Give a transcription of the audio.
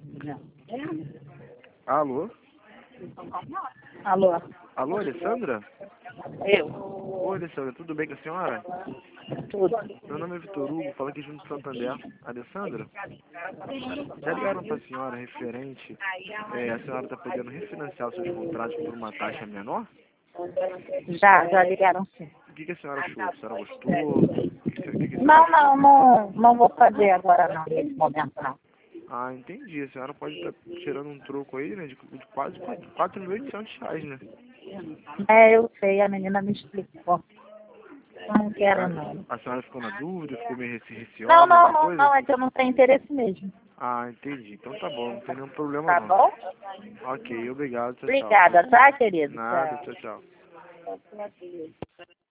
Alô? Alô? Alô, Alessandra? Eu? Oi, Alessandra, tudo bem com a senhora? Tudo. Meu nome é Vitor Hugo, falo aqui junto do Santander. Alessandra? Já ligaram para a senhora referente, a senhora está podendo refinanciar os seus contratos por uma taxa menor? Já ligaram sim. O que a senhora achou? A senhora gostou? O que a senhora Não, achou? não vou fazer agora não, nesse momento não. Ah, entendi. A senhora pode estar tirando um troco aí, né, de quase R$ 4.800, né? Eu sei, a menina me explicou. Não quero não. A senhora ficou na dúvida, ficou meio receosa, alguma Não, coisa? é que eu não tenho interesse mesmo. Ah, entendi. Então tá bom, não tem nenhum problema Tá não. bom? Ok, obrigado, tchau, tchau. Obrigada, tá, querido? Nada, Tchau. tchau, tchau.